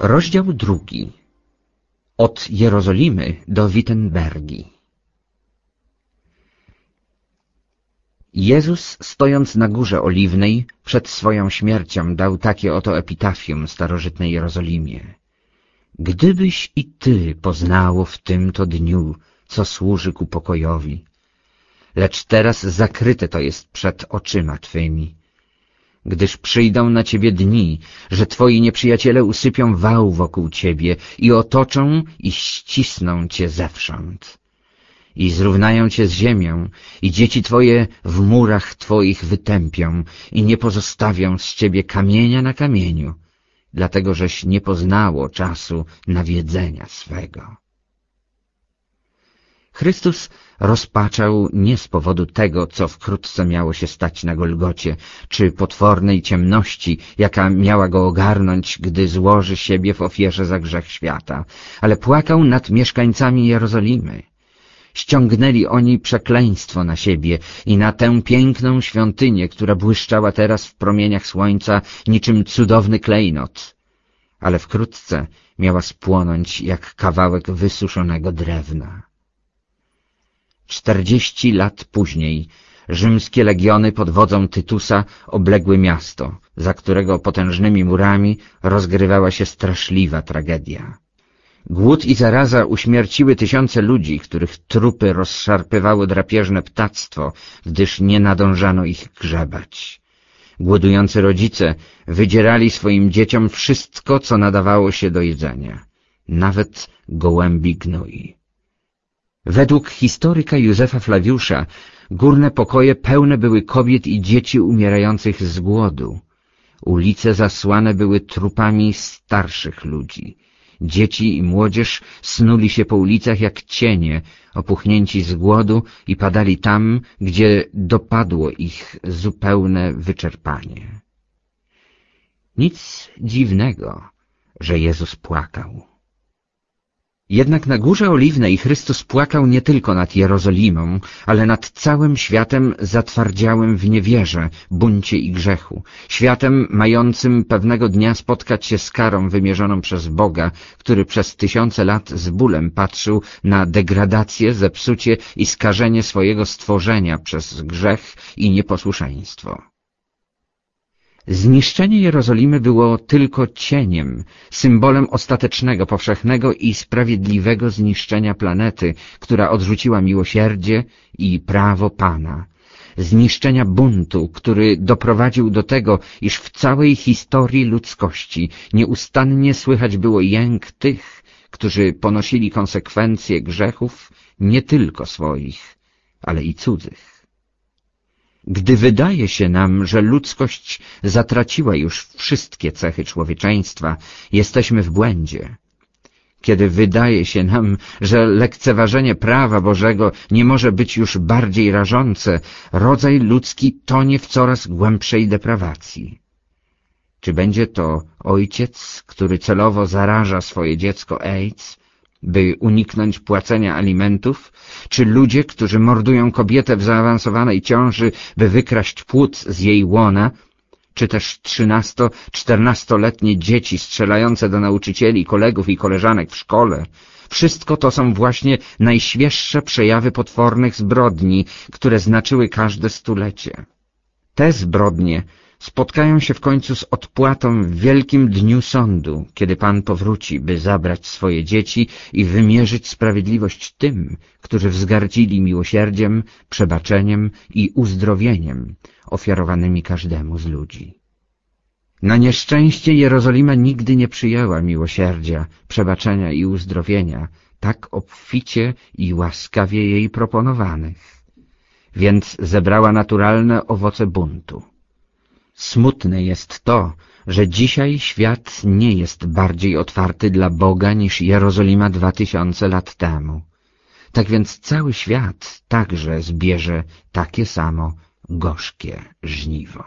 Rozdział 2. Od Jerozolimy do Wittenbergi. Jezus, stojąc na Górze Oliwnej, przed swoją śmiercią dał takie oto epitafium starożytnej Jerozolimie. Gdybyś i ty poznało w tymto dniu, co służy ku pokojowi, lecz teraz zakryte to jest przed oczyma twymi. Gdyż przyjdą na ciebie dni, że twoi nieprzyjaciele usypią wał wokół ciebie i otoczą i ścisną cię zewsząd. I zrównają cię z ziemią, i dzieci twoje w murach twoich wytępią, i nie pozostawią z ciebie kamienia na kamieniu, dlatego żeś nie poznało czasu nawiedzenia swego. Chrystus rozpaczał nie z powodu tego, co wkrótce miało się stać na Golgocie, czy potwornej ciemności, jaka miała go ogarnąć, gdy złoży siebie w ofierze za grzech świata, ale płakał nad mieszkańcami Jerozolimy. Ściągnęli oni przekleństwo na siebie i na tę piękną świątynię, która błyszczała teraz w promieniach słońca niczym cudowny klejnot, ale wkrótce miała spłonąć jak kawałek wysuszonego drewna. 40 lat później rzymskie legiony pod wodzą Tytusa obległy miasto, za którego potężnymi murami rozgrywała się straszliwa tragedia. Głód i zaraza uśmierciły tysiące ludzi, których trupy rozszarpywało drapieżne ptactwo, gdyż nie nadążano ich grzebać. Głodujący rodzice wydzierali swoim dzieciom wszystko, co nadawało się do jedzenia, nawet gołębi gnój. Według historyka Józefa Flawiusza górne pokoje pełne były kobiet i dzieci umierających z głodu. Ulice zasłane były trupami starszych ludzi. Dzieci i młodzież snuli się po ulicach jak cienie, opuchnięci z głodu i padali tam, gdzie dopadło ich zupełne wyczerpanie. Nic dziwnego, że Jezus płakał. Jednak na Górze Oliwnej Chrystus płakał nie tylko nad Jerozolimą, ale nad całym światem zatwardziałym w niewierze, buncie i grzechu, światem mającym pewnego dnia spotkać się z karą wymierzoną przez Boga, który przez tysiące lat z bólem patrzył na degradację, zepsucie i skażenie swojego stworzenia przez grzech i nieposłuszeństwo. Zniszczenie Jerozolimy było tylko cieniem, symbolem ostatecznego, powszechnego i sprawiedliwego zniszczenia planety, która odrzuciła miłosierdzie i prawo Pana. Zniszczenia buntu, który doprowadził do tego, iż w całej historii ludzkości nieustannie słychać było jęk tych, którzy ponosili konsekwencje grzechów nie tylko swoich, ale i cudzych. Gdy wydaje się nam, że ludzkość zatraciła już wszystkie cechy człowieczeństwa, jesteśmy w błędzie. Kiedy wydaje się nam, że lekceważenie prawa Bożego nie może być już bardziej rażące, rodzaj ludzki tonie w coraz głębszej deprawacji. Czy będzie to ojciec, który celowo zaraża swoje dziecko AIDS, by uniknąć płacenia alimentów, czy ludzie, którzy mordują kobietę w zaawansowanej ciąży, by wykraść płód z jej łona, czy też 13-14-letnie dzieci strzelające do nauczycieli, kolegów i koleżanek w szkole. Wszystko to są właśnie najświeższe przejawy potwornych zbrodni, które znaczyły każde stulecie. Te zbrodnie spotkają się w końcu z odpłatą w wielkim dniu sądu, kiedy Pan powróci, by zabrać swoje dzieci i wymierzyć sprawiedliwość tym, którzy wzgardzili miłosierdziem, przebaczeniem i uzdrowieniem ofiarowanymi każdemu z ludzi. Na nieszczęście Jerozolima nigdy nie przyjęła miłosierdzia, przebaczenia i uzdrowienia, tak obficie i łaskawie jej proponowanych, więc zebrała naturalne owoce buntu. Smutne jest to, że dzisiaj świat nie jest bardziej otwarty dla Boga niż Jerozolima 2000 lat temu. Tak więc cały świat także zbierze takie samo gorzkie żniwo.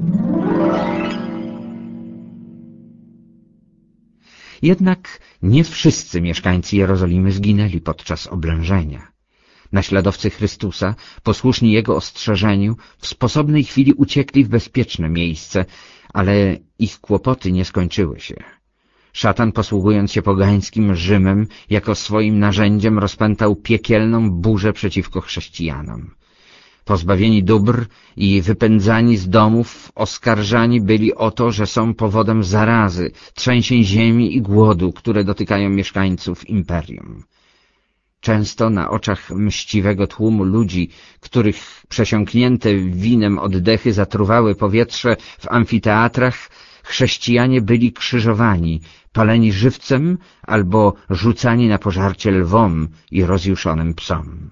Jednak nie wszyscy mieszkańcy Jerozolimy zginęli podczas oblężenia. Naśladowcy Chrystusa, posłuszni Jego ostrzeżeniu, w sposobnej chwili uciekli w bezpieczne miejsce, ale ich kłopoty nie skończyły się. Szatan, posługując się pogańskim Rzymem, jako swoim narzędziem rozpętał piekielną burzę przeciwko chrześcijanom. Pozbawieni dóbr i wypędzani z domów, oskarżani byli o to, że są powodem zarazy, trzęsień ziemi i głodu, które dotykają mieszkańców imperium. Często na oczach mściwego tłumu ludzi, których przesiąknięte winem oddechy zatruwały powietrze w amfiteatrach, chrześcijanie byli krzyżowani, paleni żywcem albo rzucani na pożarcie lwom i rozjuszonym psom.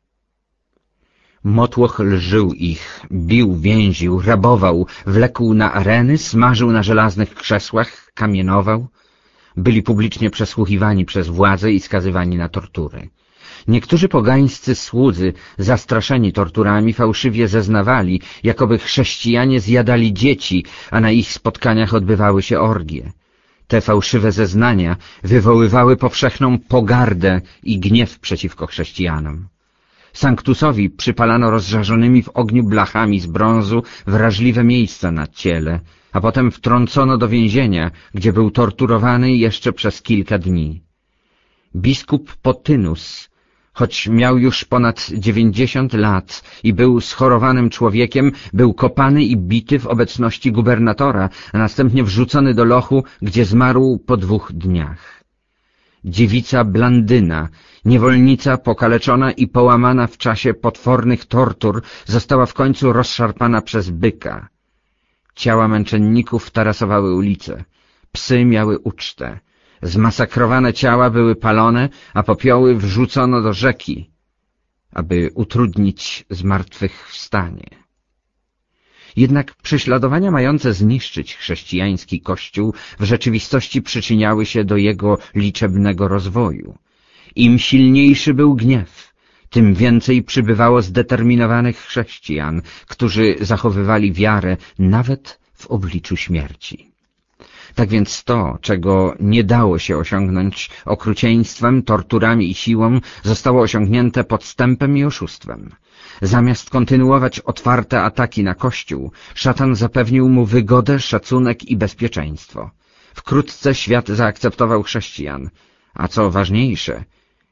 Motłoch lżył ich, bił, więził, rabował, wlekł na areny, smażył na żelaznych krzesłach, kamienował. Byli publicznie przesłuchiwani przez władze i skazywani na tortury. Niektórzy pogańscy słudzy, zastraszeni torturami, fałszywie zeznawali, jakoby chrześcijanie zjadali dzieci, a na ich spotkaniach odbywały się orgie. Te fałszywe zeznania wywoływały powszechną pogardę i gniew przeciwko chrześcijanom. Sanctusowi przypalano rozżarzonymi w ogniu blachami z brązu wrażliwe miejsca na ciele, a potem wtrącono do więzienia, gdzie był torturowany jeszcze przez kilka dni. Biskup Potynus, choć miał już ponad 90 lat i był schorowanym człowiekiem, był kopany i bity w obecności gubernatora, a następnie wrzucony do lochu, gdzie zmarł po 2 dniach. Dziewica Blandyna, niewolnica pokaleczona i połamana w czasie potwornych tortur, została w końcu rozszarpana przez byka. Ciała męczenników tarasowały ulice, psy miały ucztę, zmasakrowane ciała były palone, a popioły wrzucono do rzeki, aby utrudnić zmartwychwstanie. Jednak prześladowania mające zniszczyć chrześcijański kościół w rzeczywistości przyczyniały się do jego liczebnego rozwoju. Im silniejszy był gniew, tym więcej przybywało zdeterminowanych chrześcijan, którzy zachowywali wiarę nawet w obliczu śmierci. Tak więc to, czego nie dało się osiągnąć okrucieństwem, torturami i siłą, zostało osiągnięte podstępem i oszustwem. Zamiast kontynuować otwarte ataki na Kościół, szatan zapewnił mu wygodę, szacunek i bezpieczeństwo. Wkrótce świat zaakceptował chrześcijan, a co ważniejsze,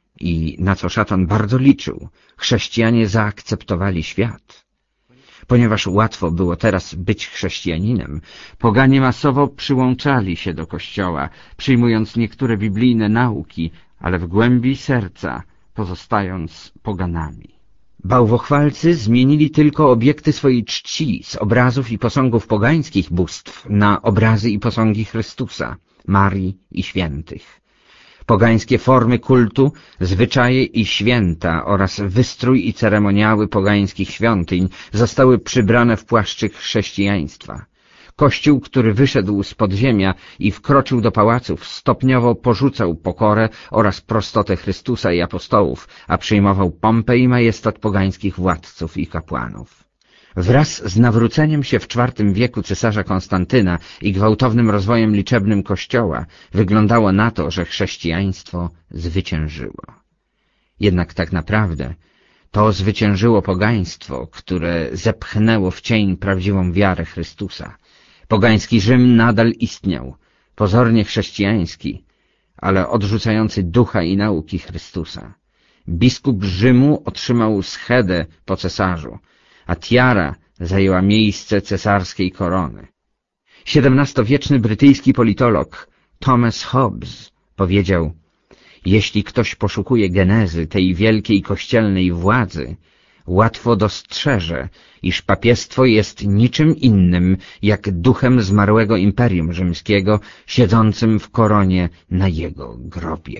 i na co szatan bardzo liczył, chrześcijanie zaakceptowali świat. Ponieważ łatwo było teraz być chrześcijaninem, poganie masowo przyłączali się do Kościoła, przyjmując niektóre biblijne nauki, ale w głębi serca pozostając poganami. Bałwochwalcy zmienili tylko obiekty swojej czci z obrazów i posągów pogańskich bóstw na obrazy i posągi Chrystusa, Marii i świętych. Pogańskie formy kultu, zwyczaje i święta oraz wystrój i ceremoniały pogańskich świątyń zostały przybrane w płaszczyk chrześcijaństwa. Kościół, który wyszedł z podziemia i wkroczył do pałaców, stopniowo porzucał pokorę oraz prostotę Chrystusa i apostołów, a przyjmował pompę i majestat pogańskich władców i kapłanów. Wraz z nawróceniem się w IV wieku cesarza Konstantyna i gwałtownym rozwojem liczebnym Kościoła wyglądało na to, że chrześcijaństwo zwyciężyło. Jednak tak naprawdę to zwyciężyło pogaństwo, które zepchnęło w cień prawdziwą wiarę Chrystusa. Pogański Rzym nadal istniał, pozornie chrześcijański, ale odrzucający ducha i nauki Chrystusa. Biskup Rzymu otrzymał schedę po cesarzu, a tiara zajęła miejsce cesarskiej korony. XVII-wieczny brytyjski politolog Thomas Hobbes powiedział: jeśli ktoś poszukuje genezy tej wielkiej kościelnej władzy, łatwo dostrzeże, iż papiestwo jest niczym innym jak duchem zmarłego Imperium Rzymskiego siedzącym w koronie na jego grobie.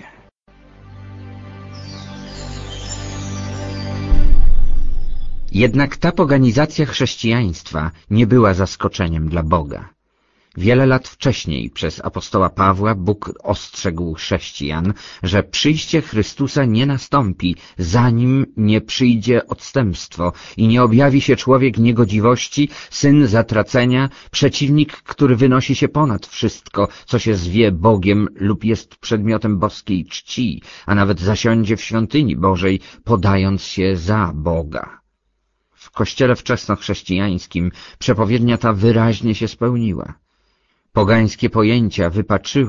Jednak ta poganizacja chrześcijaństwa nie była zaskoczeniem dla Boga. Wiele lat wcześniej przez apostoła Pawła Bóg ostrzegł chrześcijan, że przyjście Chrystusa nie nastąpi, zanim nie przyjdzie odstępstwo i nie objawi się człowiek niegodziwości, syn zatracenia, przeciwnik, który wynosi się ponad wszystko, co się zwie Bogiem lub jest przedmiotem boskiej czci, a nawet zasiądzie w świątyni Bożej, podając się za Boga. W kościele wczesnochrześcijańskim przepowiednia ta wyraźnie się spełniła. Pogańskie pojęcia wypaczyły,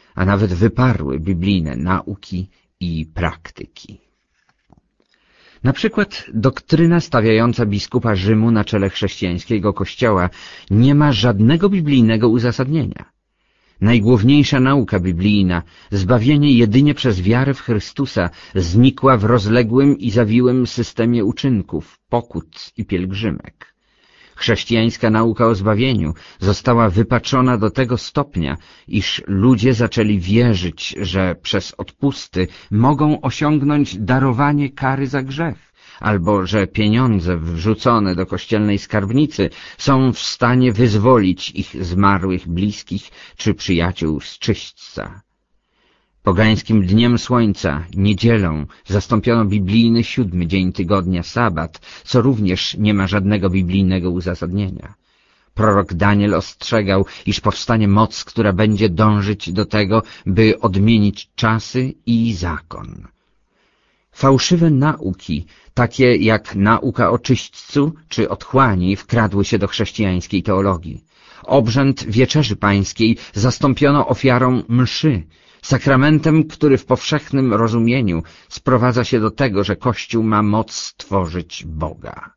a nawet wyparły biblijne nauki i praktyki. Na przykład doktryna stawiająca biskupa Rzymu na czele chrześcijańskiego kościoła nie ma żadnego biblijnego uzasadnienia. Najgłówniejsza nauka biblijna, zbawienie jedynie przez wiarę w Chrystusa, znikła w rozległym i zawiłym systemie uczynków, pokut i pielgrzymek. Chrześcijańska nauka o zbawieniu została wypaczona do tego stopnia, iż ludzie zaczęli wierzyć, że przez odpusty mogą osiągnąć darowanie kary za grzech, albo że pieniądze wrzucone do kościelnej skarbnicy są w stanie wyzwolić ich zmarłych bliskich czy przyjaciół z czyśćca. Pogańskim dniem słońca, niedzielą, zastąpiono biblijny 7. dzień tygodnia, sabat, co również nie ma żadnego biblijnego uzasadnienia. Prorok Daniel ostrzegał, iż powstanie moc, która będzie dążyć do tego, by odmienić czasy i zakon. Fałszywe nauki, takie jak nauka o czyśćcu czy otchłani, wkradły się do chrześcijańskiej teologii. Obrzęd Wieczerzy Pańskiej zastąpiono ofiarą mszy, sakramentem, który w powszechnym rozumieniu sprowadza się do tego, że Kościół ma moc stworzyć Boga.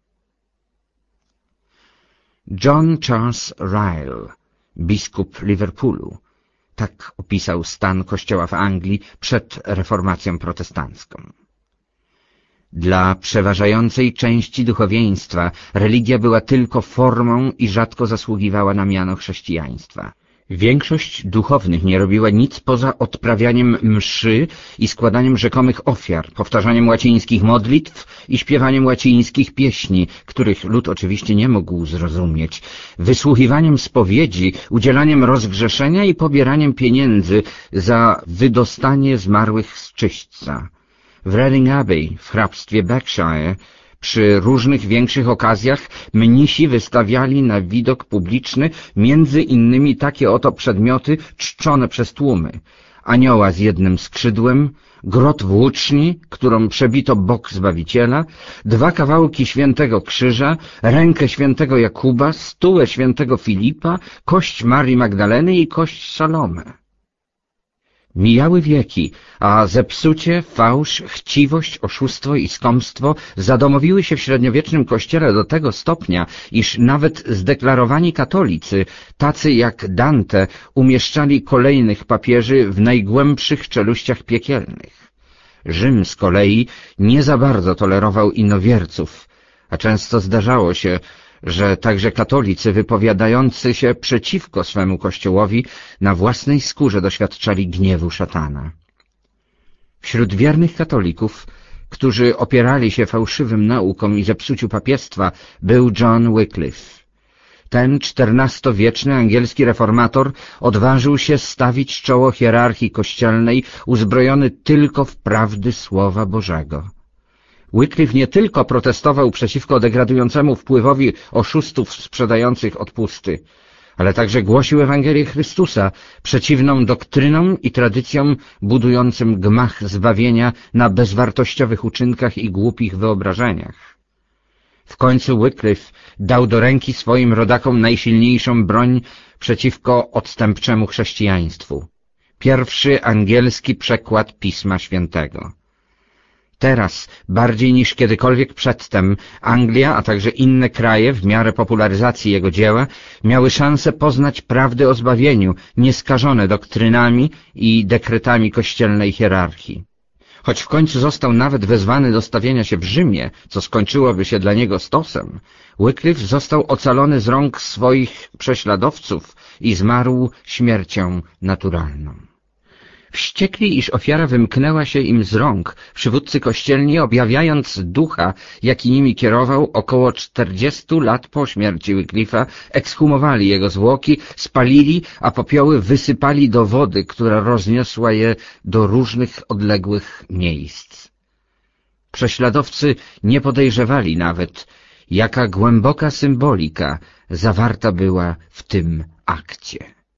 John Charles Ryle, biskup Liverpoolu, tak opisał stan Kościoła w Anglii przed reformacją protestancką. Dla przeważającej części duchowieństwa religia była tylko formą i rzadko zasługiwała na miano chrześcijaństwa. Większość duchownych nie robiła nic poza odprawianiem mszy i składaniem rzekomych ofiar, powtarzaniem łacińskich modlitw i śpiewaniem łacińskich pieśni, których lud oczywiście nie mógł zrozumieć, wysłuchiwaniem spowiedzi, udzielaniem rozgrzeszenia i pobieraniem pieniędzy za wydostanie zmarłych z czyśćca. W Reading Abbey w hrabstwie Berkshire przy różnych większych okazjach mnisi wystawiali na widok publiczny między innymi takie oto przedmioty czczone przez tłumy: anioła z jednym skrzydłem, grot włóczni, którą przebito bok Zbawiciela, 2 kawałki świętego krzyża, rękę świętego Jakuba, stułę świętego Filipa, kość Marii Magdaleny i kość Salome. Mijały wieki, a zepsucie, fałsz, chciwość, oszustwo i skąpstwo zadomowiły się w średniowiecznym kościele do tego stopnia, iż nawet zdeklarowani katolicy, tacy jak Dante, umieszczali kolejnych papieży w najgłębszych czeluściach piekielnych. Rzym z kolei nie za bardzo tolerował innowierców, a często zdarzało się, że także katolicy wypowiadający się przeciwko swemu kościołowi na własnej skórze doświadczali gniewu szatana. Wśród wiernych katolików, którzy opierali się fałszywym naukom i zepsuciu papiestwa, był John Wycliffe. Ten XIV-wieczny angielski reformator odważył się stawić czoło hierarchii kościelnej, uzbrojony tylko w prawdy Słowa Bożego. Wycliffe nie tylko protestował przeciwko degradującemu wpływowi oszustów sprzedających odpusty, ale także głosił Ewangelię Chrystusa, przeciwną doktrynom i tradycjom budującym gmach zbawienia na bezwartościowych uczynkach i głupich wyobrażeniach. W końcu Wycliffe dał do ręki swoim rodakom najsilniejszą broń przeciwko odstępczemu chrześcijaństwu. Pierwszy angielski przekład Pisma Świętego. Teraz, bardziej niż kiedykolwiek przedtem, Anglia, a także inne kraje, w miarę popularyzacji jego dzieła, miały szansę poznać prawdy o zbawieniu, nieskażone doktrynami i dekretami kościelnej hierarchii. Choć w końcu został nawet wezwany do stawienia się w Rzymie, co skończyłoby się dla niego stosem, Wycliffe został ocalony z rąk swoich prześladowców i zmarł śmiercią naturalną. Wściekli, iż ofiara wymknęła się im z rąk, przywódcy kościelni, objawiając ducha, jaki nimi kierował, około 40 lat po śmierci Wycliffe'a, ekshumowali jego zwłoki, spalili, a popioły wysypali do wody, która rozniosła je do różnych odległych miejsc. Prześladowcy nie podejrzewali nawet, jaka głęboka symbolika zawarta była w tym akcie.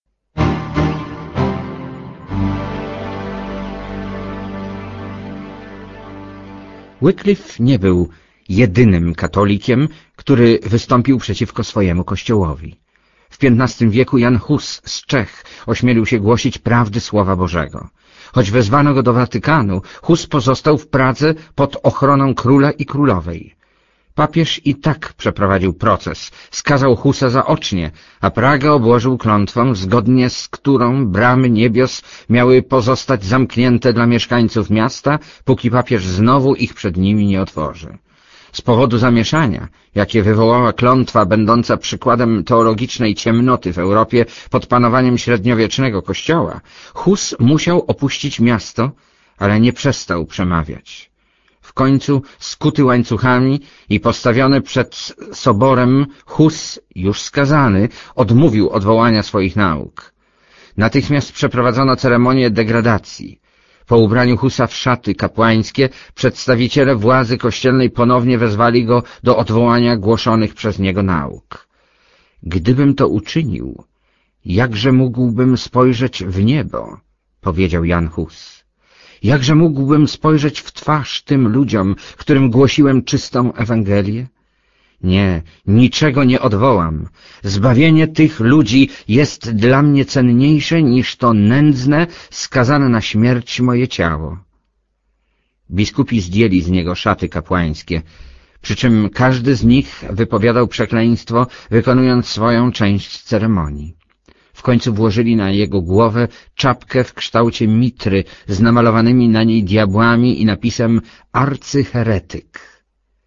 Wycliffe nie był jedynym katolikiem, który wystąpił przeciwko swojemu kościołowi. W XV wieku Jan Hus z Czech ośmielił się głosić prawdy Słowa Bożego. Choć wezwano go do Watykanu, Hus pozostał w Pradze pod ochroną króla i królowej. Papież i tak przeprowadził proces, skazał Husa zaocznie, a Pragę obłożył klątwą, zgodnie z którą bramy niebios miały pozostać zamknięte dla mieszkańców miasta, póki papież znowu ich przed nimi nie otworzy. Z powodu zamieszania, jakie wywołała klątwa będąca przykładem teologicznej ciemnoty w Europie pod panowaniem średniowiecznego kościoła, Hus musiał opuścić miasto, ale nie przestał przemawiać. W końcu, skuty łańcuchami i postawiony przed soborem, Hus, już skazany, odmówił odwołania swoich nauk. Natychmiast przeprowadzono ceremonię degradacji. Po ubraniu Husa w szaty kapłańskie przedstawiciele władzy kościelnej ponownie wezwali go do odwołania głoszonych przez niego nauk. Gdybym to uczynił, jakże mógłbym spojrzeć w niebo, powiedział Jan Hus. Jakże mógłbym spojrzeć w twarz tym ludziom, którym głosiłem czystą Ewangelię? Nie, niczego nie odwołam. Zbawienie tych ludzi jest dla mnie cenniejsze niż to nędzne, skazane na śmierć moje ciało. Biskupi zdjęli z niego szaty kapłańskie, przy czym każdy z nich wypowiadał przekleństwo, wykonując swoją część ceremonii. W końcu włożyli na jego głowę czapkę w kształcie mitry z namalowanymi na niej diabłami i napisem arcyheretyk.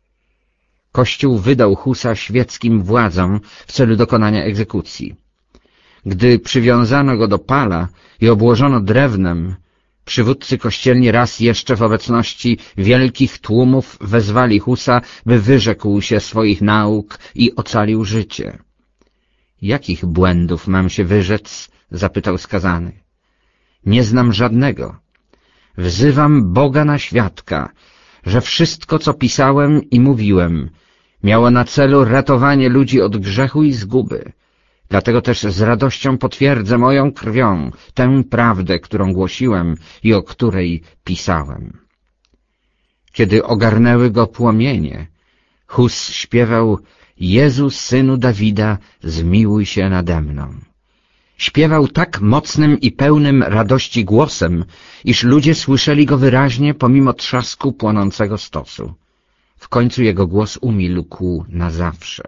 Kościół wydał Husa świeckim władzom w celu dokonania egzekucji. Gdy przywiązano go do pala i obłożono drewnem, przywódcy kościelni raz jeszcze w obecności wielkich tłumów wezwali Husa, by wyrzekł się swoich nauk i ocalił życie. Jakich błędów mam się wyrzec? Zapytał skazany. Nie znam żadnego. Wzywam Boga na świadka, że wszystko, co pisałem i mówiłem, miało na celu ratowanie ludzi od grzechu i zguby. Dlatego też z radością potwierdzę moją krwią tę prawdę, którą głosiłem i o której pisałem. Kiedy ogarnęły go płomienie, Hus śpiewał: Jezu, Synu Dawida, zmiłuj się nade mną. Śpiewał tak mocnym i pełnym radości głosem, iż ludzie słyszeli go wyraźnie pomimo trzasku płonącego stosu. W końcu jego głos umilkł na zawsze.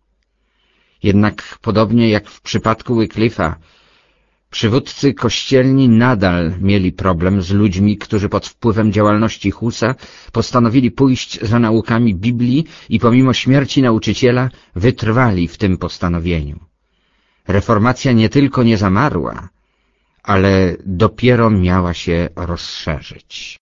Jednak podobnie jak w przypadku Wyclifa, przywódcy kościelni nadal mieli problem z ludźmi, którzy pod wpływem działalności Husa postanowili pójść za naukami Biblii i pomimo śmierci nauczyciela wytrwali w tym postanowieniu. Reformacja nie tylko nie zamarła, ale dopiero miała się rozszerzyć.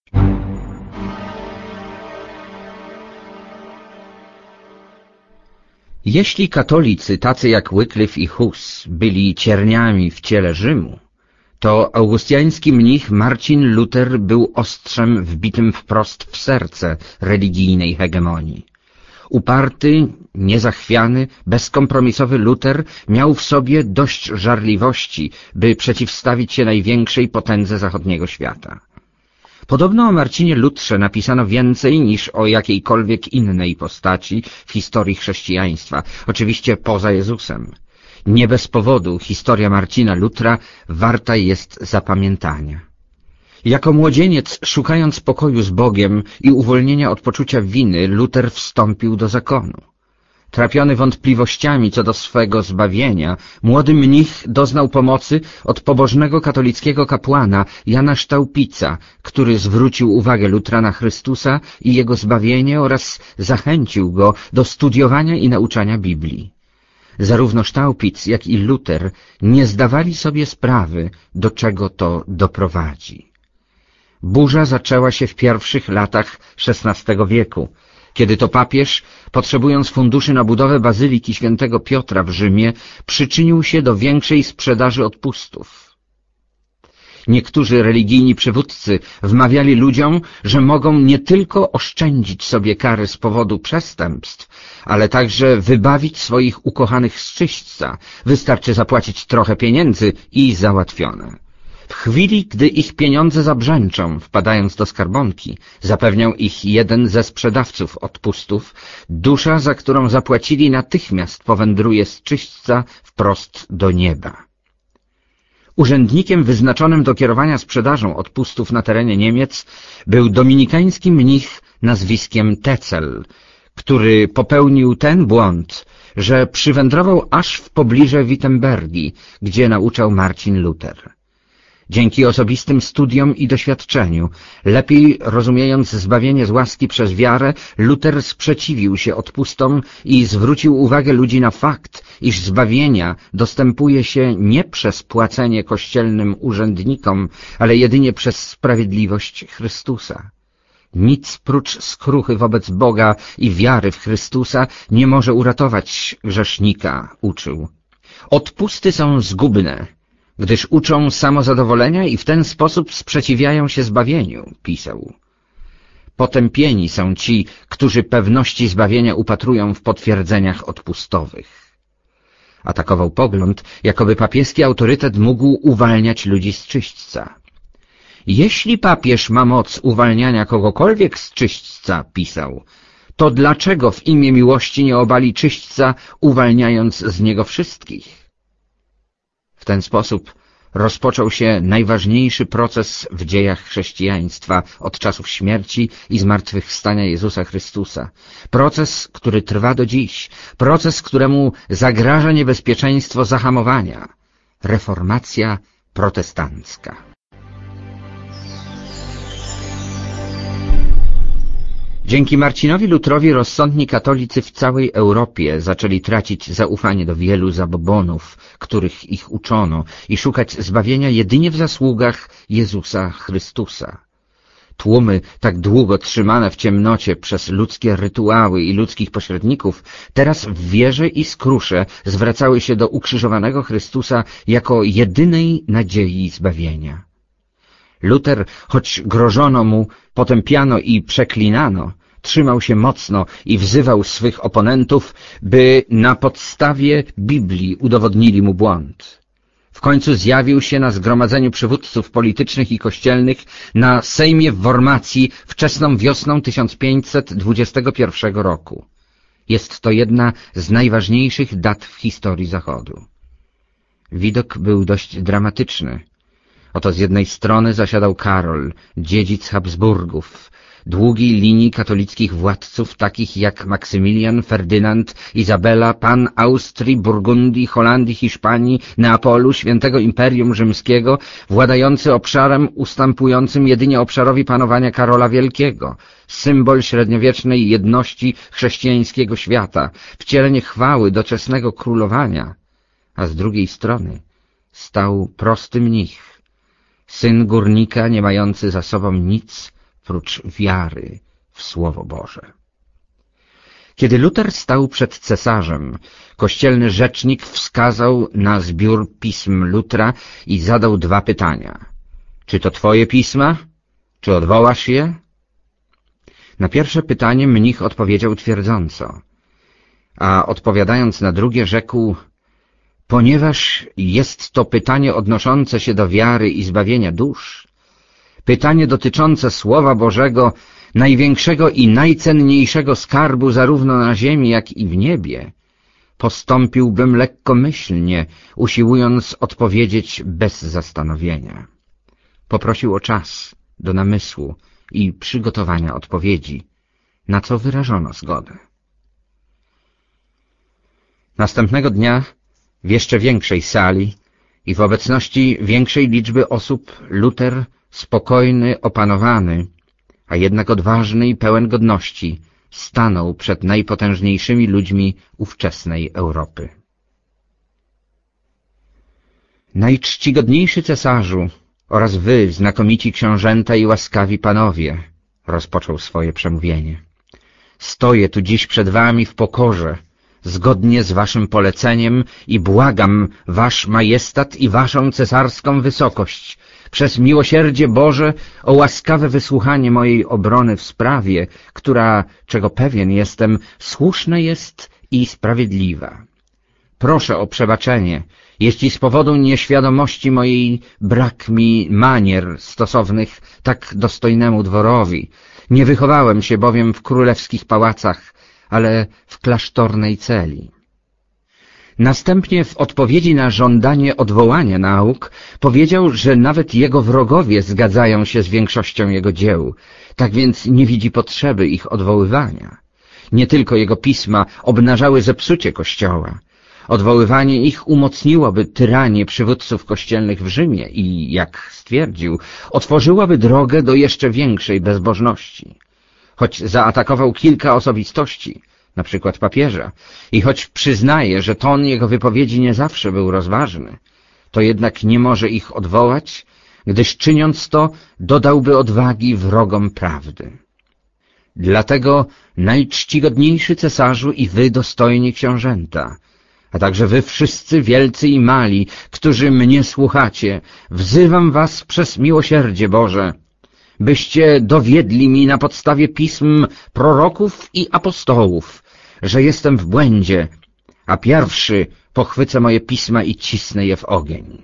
Jeśli katolicy, tacy jak Wyclif i Hus, byli cierniami w ciele Rzymu, to augustiański mnich Marcin Luter był ostrzem wbitym wprost w serce religijnej hegemonii. Uparty, niezachwiany, bezkompromisowy Luter miał w sobie dość żarliwości, by przeciwstawić się największej potędze zachodniego świata. Podobno o Marcinie Lutrze napisano więcej niż o jakiejkolwiek innej postaci w historii chrześcijaństwa, oczywiście poza Jezusem. Nie bez powodu historia Marcina Lutra warta jest zapamiętania. Jako młodzieniec, szukając pokoju z Bogiem i uwolnienia od poczucia winy, Luter wstąpił do zakonu. Trapiony wątpliwościami co do swego zbawienia, młody mnich doznał pomocy od pobożnego katolickiego kapłana Jana Ształpica, który zwrócił uwagę Lutra na Chrystusa i jego zbawienie oraz zachęcił go do studiowania i nauczania Biblii. Zarówno Ształpic, jak i Luter nie zdawali sobie sprawy, do czego to doprowadzi. Burza zaczęła się w pierwszych latach XVI wieku, kiedy to papież, potrzebując funduszy na budowę Bazyliki Świętego Piotra w Rzymie, przyczynił się do większej sprzedaży odpustów. Niektórzy religijni przywódcy wmawiali ludziom, że mogą nie tylko oszczędzić sobie kary z powodu przestępstw, ale także wybawić swoich ukochanych z czyśćca. Wystarczy zapłacić trochę pieniędzy i załatwione. W chwili, gdy ich pieniądze zabrzęczą, wpadając do skarbonki, zapewniał ich jeden ze sprzedawców odpustów, dusza, za którą zapłacili, natychmiast powędruje z czyśćca wprost do nieba. Urzędnikiem wyznaczonym do kierowania sprzedażą odpustów na terenie Niemiec był dominikański mnich nazwiskiem Tetzel, który popełnił ten błąd, że przywędrował aż w pobliże Wittenbergi, gdzie nauczał Marcin Luther. Dzięki osobistym studiom i doświadczeniu, lepiej rozumiejąc zbawienie z łaski przez wiarę, Luther sprzeciwił się odpustom i zwrócił uwagę ludzi na fakt, iż zbawienia dostępuje się nie przez płacenie kościelnym urzędnikom, ale jedynie przez sprawiedliwość Chrystusa. Nic prócz skruchy wobec Boga i wiary w Chrystusa nie może uratować grzesznika, uczył. Odpusty są zgubne, gdyż uczą samozadowolenia i w ten sposób sprzeciwiają się zbawieniu, pisał. Potępieni są ci, którzy pewności zbawienia upatrują w potwierdzeniach odpustowych. Atakował pogląd, jakoby papieski autorytet mógł uwalniać ludzi z czyśćca. Jeśli papież ma moc uwalniania kogokolwiek z czyśćca, pisał, to dlaczego w imię miłości nie obali czyśćca, uwalniając z niego wszystkich? W ten sposób rozpoczął się najważniejszy proces w dziejach chrześcijaństwa od czasów śmierci i zmartwychwstania Jezusa Chrystusa. Proces, który trwa do dziś. Proces, któremu zagraża niebezpieczeństwo zahamowania. Reformacja protestancka. Dzięki Marcinowi Lutrowi rozsądni katolicy w całej Europie zaczęli tracić zaufanie do wielu zabobonów, których ich uczono, i szukać zbawienia jedynie w zasługach Jezusa Chrystusa. Tłumy, tak długo trzymane w ciemnocie przez ludzkie rytuały i ludzkich pośredników, teraz w wierze i skrusze zwracały się do ukrzyżowanego Chrystusa jako jedynej nadziei zbawienia. Luter, choć grożono mu, potępiano i przeklinano, trzymał się mocno i wzywał swych oponentów, by na podstawie Biblii udowodnili mu błąd. W końcu zjawił się na zgromadzeniu przywódców politycznych i kościelnych na Sejmie w Wormacji wczesną wiosną 1521 roku. Jest to jedna z najważniejszych dat w historii Zachodu. Widok był dość dramatyczny. Oto z jednej strony zasiadał Karol, dziedzic Habsburgów, długiej linii katolickich władców takich jak Maksymilian, Ferdynand, Izabela, pan Austrii, Burgundii, Holandii, Hiszpanii, Neapolu, Świętego Imperium Rzymskiego, władający obszarem ustępującym jedynie obszarowi panowania Karola Wielkiego, symbol średniowiecznej jedności chrześcijańskiego świata, wcielenie chwały doczesnego królowania, a z drugiej strony stał prosty mnich, syn górnika nie mający za sobą nic prócz wiary w Słowo Boże. Kiedy Luter stał przed cesarzem, kościelny rzecznik wskazał na zbiór pism Lutra i zadał dwa pytania. Czy to twoje pisma? Czy odwołasz je? Na pierwsze pytanie mnich odpowiedział twierdząco, a odpowiadając na drugie rzekł: ponieważ jest to pytanie odnoszące się do wiary i zbawienia dusz, pytanie dotyczące Słowa Bożego, największego i najcenniejszego skarbu zarówno na ziemi, jak i w niebie, postąpiłbym lekkomyślnie, usiłując odpowiedzieć bez zastanowienia. Poprosił o czas do namysłu i przygotowania odpowiedzi, na co wyrażono zgodę. Następnego dnia w jeszcze większej sali i w obecności większej liczby osób Luter, spokojny, opanowany, a jednak odważny i pełen godności, stanął przed najpotężniejszymi ludźmi ówczesnej Europy. Najczcigodniejszy cesarzu oraz wy, znakomici książęta i łaskawi panowie, rozpoczął swoje przemówienie. Stoję tu dziś przed wami w pokorze, zgodnie z waszym poleceniem i błagam wasz majestat i waszą cesarską wysokość, przez miłosierdzie Boże, o łaskawe wysłuchanie mojej obrony w sprawie, która, czego pewien jestem, słuszna jest i sprawiedliwa. proszę o przebaczenie, jeśli z powodu nieświadomości mojej brak mi manier stosownych tak dostojnemu dworowi. Nie wychowałem się bowiem w królewskich pałacach, ale w klasztornej celi. Następnie w odpowiedzi na żądanie odwołania nauk powiedział, że nawet jego wrogowie zgadzają się z większością jego dzieł, tak więc nie widzi potrzeby ich odwoływania. Nie tylko jego pisma obnażały zepsucie Kościoła. Odwoływanie ich umocniłoby tyranię przywódców kościelnych w Rzymie i, jak stwierdził, otworzyłoby drogę do jeszcze większej bezbożności. Choć zaatakował kilka osobistości, na przykład papieża, i choć przyznaje, że ton jego wypowiedzi nie zawsze był rozważny, to jednak nie może ich odwołać, gdyż czyniąc to dodałby odwagi wrogom prawdy. Dlatego, najczcigodniejszy cesarzu i wy, dostojni książęta, a także wy wszyscy wielcy i mali, którzy mnie słuchacie, wzywam was przez miłosierdzie Boże, byście dowiedli mi na podstawie pism proroków i apostołów, że jestem w błędzie, a pierwszy pochwycę moje pisma i cisnę je w ogień.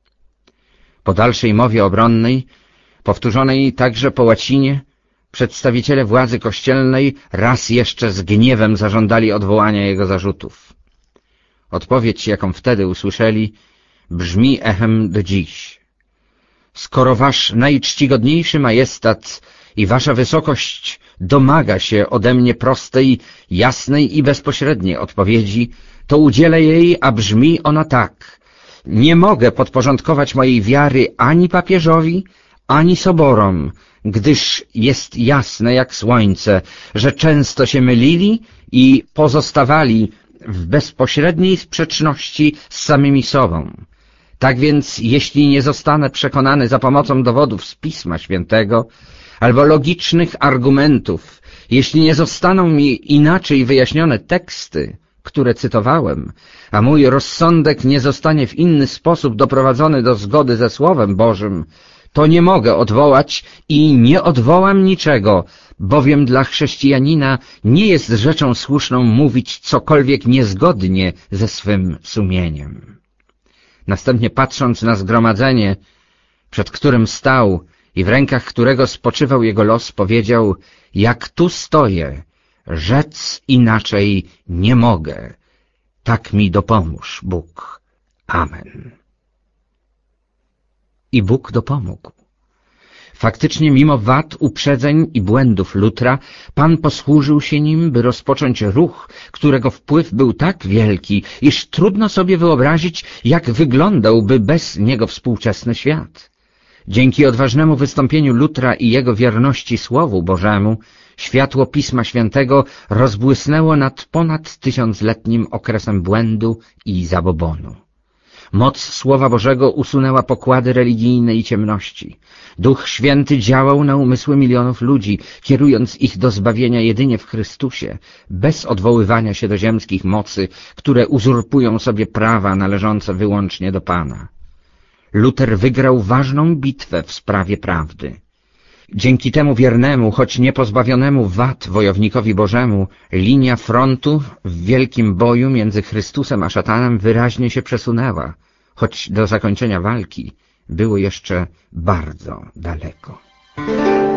Po dalszej mowie obronnej, powtórzonej także po łacinie, przedstawiciele władzy kościelnej raz jeszcze z gniewem zażądali odwołania jego zarzutów. Odpowiedź, jaką wtedy usłyszeli, brzmi echem do dziś. Skoro wasz najczcigodniejszy majestat i wasza wysokość domaga się ode mnie prostej, jasnej i bezpośredniej odpowiedzi, to udzielę jej, a brzmi ona tak. Nie mogę podporządkować mojej wiary ani papieżowi, ani soborom, gdyż jest jasne jak słońce, że często się mylili i pozostawali w bezpośredniej sprzeczności z samymi sobą. Tak więc, jeśli nie zostanę przekonany za pomocą dowodów z Pisma Świętego albo logicznych argumentów, jeśli nie zostaną mi inaczej wyjaśnione teksty, które cytowałem, a mój rozsądek nie zostanie w inny sposób doprowadzony do zgody ze Słowem Bożym, to nie mogę odwołać i nie odwołam niczego, bowiem dla chrześcijanina nie jest rzeczą słuszną mówić cokolwiek niezgodnie ze swym sumieniem. Następnie, patrząc na zgromadzenie, przed którym stał i w rękach którego spoczywał jego los, powiedział: jak tu stoję, rzec inaczej nie mogę. Tak mi dopomóż Bóg. Amen. I Bóg dopomógł. Faktycznie, mimo wad, uprzedzeń i błędów Lutra, Pan posłużył się nim, by rozpocząć ruch, którego wpływ był tak wielki, iż trudno sobie wyobrazić, jak wyglądałby bez niego współczesny świat. Dzięki odważnemu wystąpieniu Lutra i jego wierności Słowu Bożemu, światło Pisma Świętego rozbłysnęło nad ponad 1000-letnim okresem błędu i zabobonu. Moc Słowa Bożego usunęła pokłady religijne i ciemności. Duch Święty działał na umysły milionów ludzi, kierując ich do zbawienia jedynie w Chrystusie, bez odwoływania się do ziemskich mocy, które uzurpują sobie prawa należące wyłącznie do Pana. Luter wygrał ważną bitwę w sprawie prawdy. Dzięki temu wiernemu, choć niepozbawionemu wad wojownikowi Bożemu, linia frontu w wielkim boju między Chrystusem a szatanem wyraźnie się przesunęła, choć do zakończenia walki było jeszcze bardzo daleko.